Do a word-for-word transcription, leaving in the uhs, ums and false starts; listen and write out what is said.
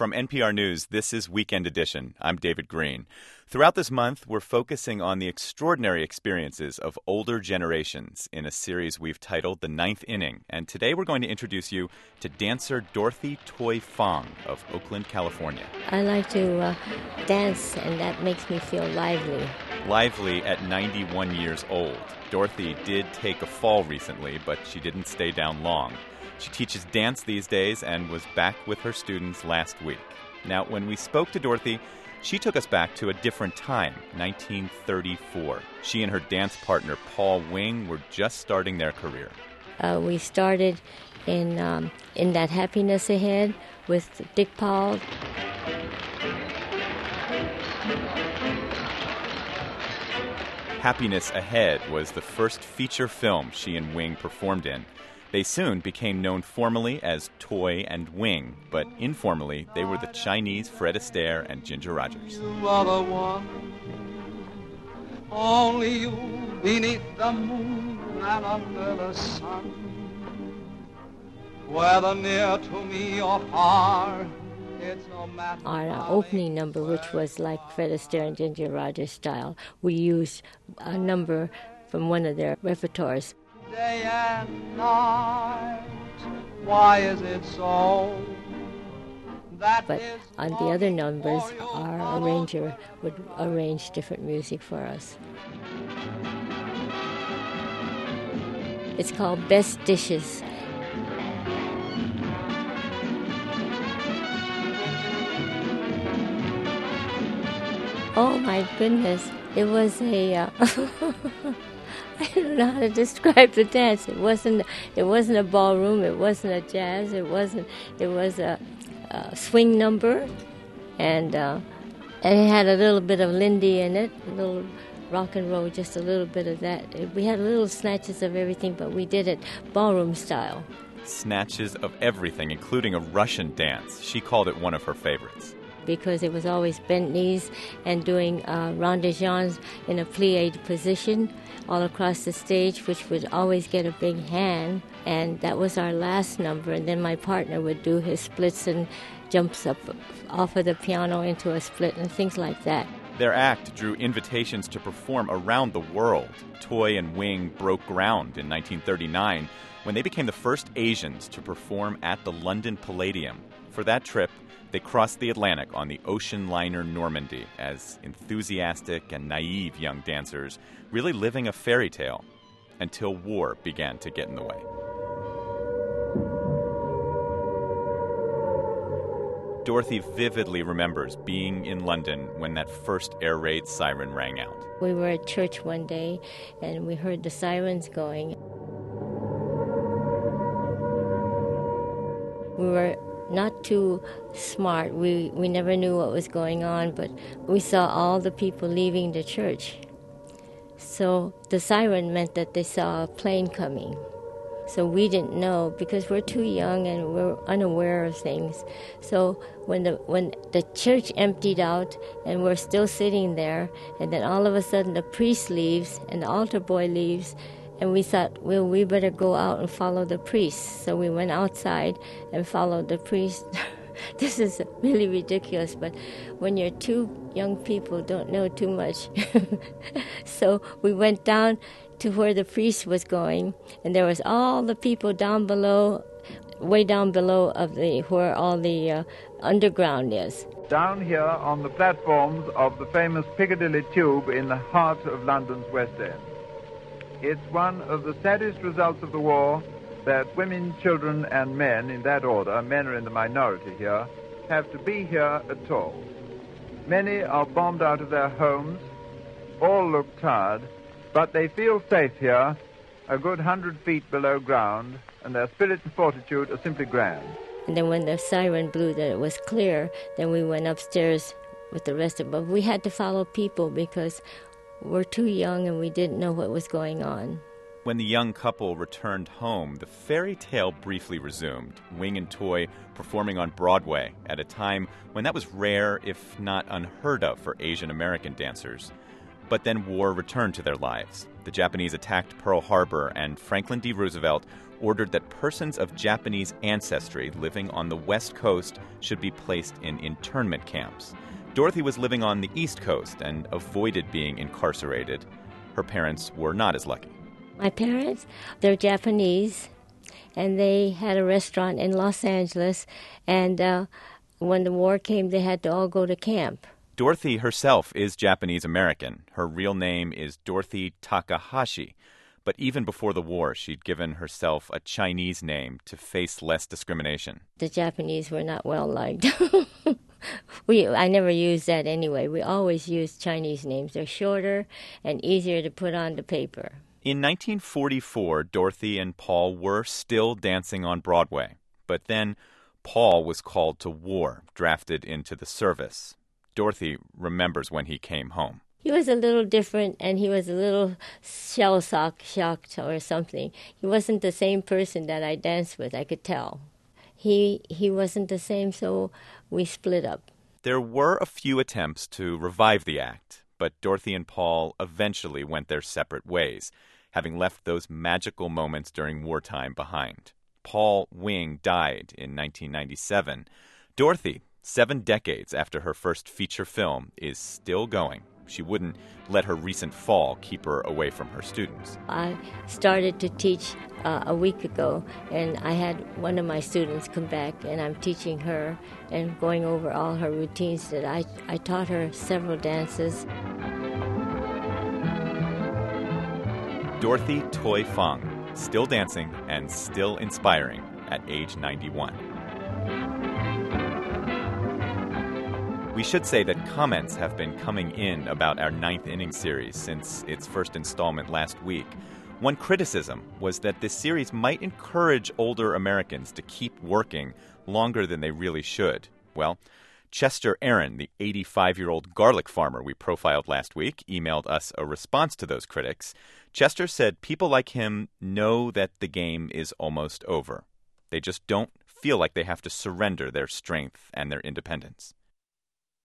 From N P R News, this is Weekend Edition. I'm David Green. Throughout this month, we're focusing on the extraordinary experiences of older generations in a series we've titled The Ninth Inning. And today we're going to introduce you to dancer Dorothy Toy Fong of Oakland, California. I like to uh, dance, and that makes me feel lively. Lively at ninety-one years old. Dorothy did take a fall recently, but she didn't stay down long. She teaches dance these days and was back with her students last week. Now, when we spoke to Dorothy, she took us back to a different time, nineteen thirty-four. She and her dance partner, Paul Wing, were just starting their career. Uh, we started in um, in that Happiness Ahead with Dick Powell. Happiness Ahead was the first feature film she and Wing performed in. They soon became known formally as Toy and Wing, but informally, they were the Chinese Fred Astaire and Ginger Rogers. You are the one, only you beneath the moon and under the sun. Whether near to me or far, it's no matter. Our opening number, which was like Fred Astaire and Ginger Rogers style, we used a number from one of their repertoires. Day and night, why is it so? That But is on the other numbers, our arranger would arrange different music for us. It's called Best Dishes. Oh my goodness, it was a... Uh, I don't know how to describe the dance. It wasn't. It wasn't a ballroom. It wasn't a jazz. It wasn't. It was a, a swing number, and uh, and it had a little bit of Lindy in it, a little rock and roll, just a little bit of that. We had little snatches of everything, but we did it ballroom style. Snatches of everything, including a Russian dance. She called it one of her favorites. Because it was always bent knees and doing uh, rond de jambe in a plié position all across the stage, which would always get a big hand. And that was our last number. And then my partner would do his splits and jumps up off of the piano into a split and things like that. Their act drew invitations to perform around the world. Toy and Wing broke ground in nineteen thirty-nine when they became the first Asians to perform at the London Palladium. For that trip, they crossed the Atlantic on the ocean liner Normandy as enthusiastic and naive young dancers, really living a fairy tale, until war began to get in the way. Dorothy vividly remembers being in London when that first air raid siren rang out. We were at church one day, and we heard the sirens going. We were not too smart. We, we never knew what was going on, but we saw all the people leaving the church. So the siren meant that they saw a plane coming. So we didn't know because we're too young and we're unaware of things. So when the when the church emptied out and we're still sitting there, and then all of a sudden the priest leaves and the altar boy leaves, and we thought, well, we better go out and follow the priest. So we went outside and followed the priest. This is really ridiculous, but when you're two young people, don't know too much. So we went down to where the priest was going, and there was all the people down below, way down below of the where all the uh, underground is. Down here on the platforms of the famous Piccadilly Tube in the heart of London's West End. It's one of the saddest results of the war that women, children, and men, in that order, men are in the minority here, have to be here at all. Many are bombed out of their homes, all look tired, but they feel safe here, a good hundred feet below ground, and their spirit and fortitude are simply grand. And then when the siren blew that it was clear, then we went upstairs with the rest of them. But we had to follow people because we're too young and we didn't know what was going on. When the young couple returned home, the fairy tale briefly resumed, Wing and Toy performing on Broadway at a time when that was rare, if not unheard of, for Asian American dancers. But then war returned to their lives. The Japanese attacked Pearl Harbor, and Franklin D. Roosevelt ordered that persons of Japanese ancestry living on the West Coast should be placed in internment camps. Dorothy was living on the East Coast and avoided being incarcerated. Her parents were not as lucky. My parents, they're Japanese, and they had a restaurant in Los Angeles, and uh, when the war came, they had to all go to camp. Dorothy herself is Japanese-American. Her real name is Dorothy Takahashi. But even before the war, she'd given herself a Chinese name to face less discrimination. The Japanese were not well liked. we I never used that anyway. We always used Chinese names. They're shorter and easier to put on the paper. In nineteen forty-four, Dorothy and Paul were still dancing on Broadway. But then Paul was called to war, drafted into the service. Dorothy remembers when he came home. He was a little different, and he was a little shell-shocked shocked or something. He wasn't the same person that I danced with, I could tell. He he wasn't the same, so we split up. There were a few attempts to revive the act, but Dorothy and Paul eventually went their separate ways, having left those magical moments during wartime behind. Paul Wing died in nineteen ninety-seven. Dorothy, seven decades after her first feature film, is still going. She wouldn't let her recent fall keep her away from her students. I started to teach uh, a week ago, and I had one of my students come back, and I'm teaching her and going over all her routines that I, I taught her several dances. Dorothy Toy Fung, still dancing and still inspiring at age ninety-one. We should say that comments have been coming in about our Ninth Inning series since its first installment last week. One criticism was that this series might encourage older Americans to keep working longer than they really should. Well, Chester Aaron, the eighty-five-year-old garlic farmer we profiled last week, emailed us a response to those critics. Chester said people like him know that the game is almost over. They just don't feel like they have to surrender their strength and their independence.